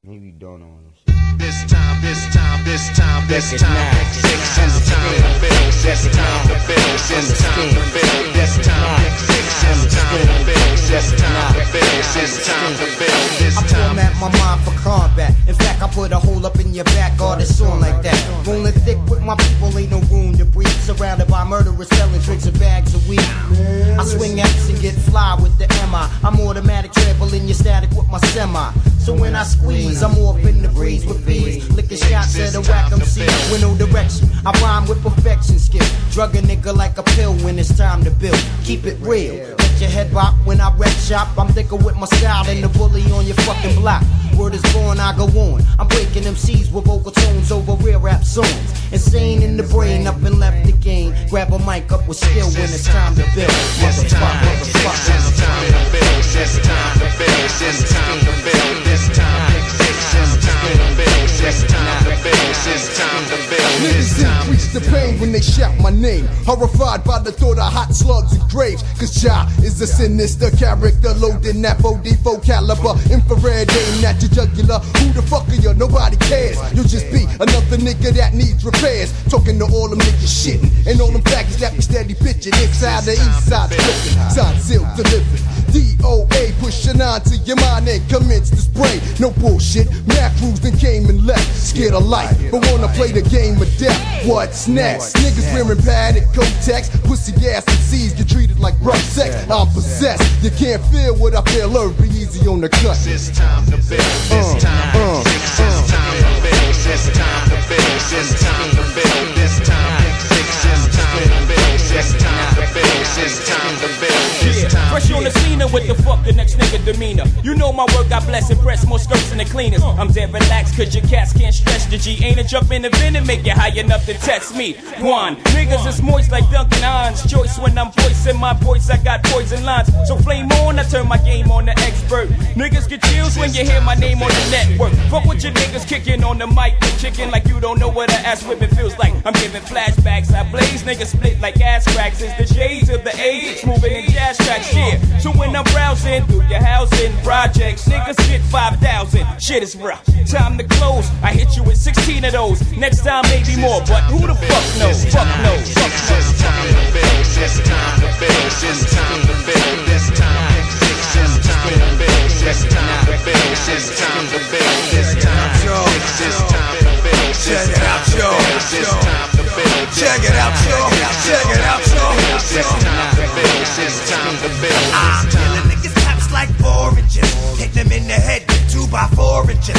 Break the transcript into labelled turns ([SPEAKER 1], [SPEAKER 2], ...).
[SPEAKER 1] Maybe don't know him.
[SPEAKER 2] This time to build. This time to build. This time to build. This time to build. This time to build. This time to build.
[SPEAKER 3] I format my mind for combat. In fact, I put a hole up in your back, guard it's on like that. Rolling thick with my people, ain't no room to breathe. Surrounded by murderers selling drinks and bags of weed. I swing X and get fly with the MI. I'm automatic trampling your static with my semi. So when I squeeze, I'm off in the breeze with bees. Licking shots at a whack MC with no direction. I rhyme with perfection skill. Drug a nigga like a pill when it's time to build. Keep it real. Let your head rock when I rep shop. I'm thicker with my style than the bully on your fucking block. Word is born, I go on. I'm breaking MCs with vocal tones over real rap songs. Insane in the brain, up and left the game. Grab a mic up with skill when it's time to build.
[SPEAKER 2] This time to build. This time to build. This time to build. This time to build. This time to build. This time to build. This time to build.
[SPEAKER 4] Niggas increase the pain when they shout my name. Horrified by the thought of hot slugs and graves. Cause Ja is a sinister character loading that 4D4 caliber. Infrared aim at your jugular. Who the fuck are you? Nobody cares. You'll just be another nigga that needs repairs. Talking to all them niggas shitting. And all them faggots that be steady bitching. Inside the east side flipping. Sign sealed delivered. DOA pushing on to your mind and commence to spray. No bullshit. Macros then came and left. Scared of life, but wanna play the game of death. What's next? Niggas wearing padded Kotex. Pussy ass MCs get treated like rough sex. I'm possessed. You can't feel what I feel. Be easy on the cut.
[SPEAKER 2] This time to build. This time to build. This time to build. This time to build. This time to build. This time to build. This time to build. This time to build.
[SPEAKER 5] Fresh on the scene with the fuck the next nigga demeanor. You know my work, I bless and press more skirts than the cleaners. I'm dead relaxed cause your cats can't stretch the G. Ain't a jump in the vent and make you high enough to test me. One, niggas is moist like Duncan Hines. Choice when I'm voicing my voice, I got poison lines. So flame on, I turn my game on the expert. Niggas get chills when you hear my name on the network. Fuck with your niggas kicking on the mic and chicken like you don't know what a ass whipping feels like. I'm giving flashbacks, I blaze, niggas split like ass cracks. It's the shades of the age, moving in jazz tracks, yeah. So when I'm browsing through your housing projects, niggas get 5,000. Shit is rough. Time to close. I hit you with 16 of those. Next time maybe more, but who the fuck knows? Fuck knows. Fuck knows.
[SPEAKER 2] This time to build. This time to build. This time to build. This time to build. This time to build. This time to build. This time to build. This time to build.
[SPEAKER 6] Check it out, yo.
[SPEAKER 2] This time to build.
[SPEAKER 6] Check it out, yo. Check it out, yo.
[SPEAKER 2] This time to build. This time to build.
[SPEAKER 6] I'm killing niggas caps like oranges. Hit them in the head with 2x4 inches.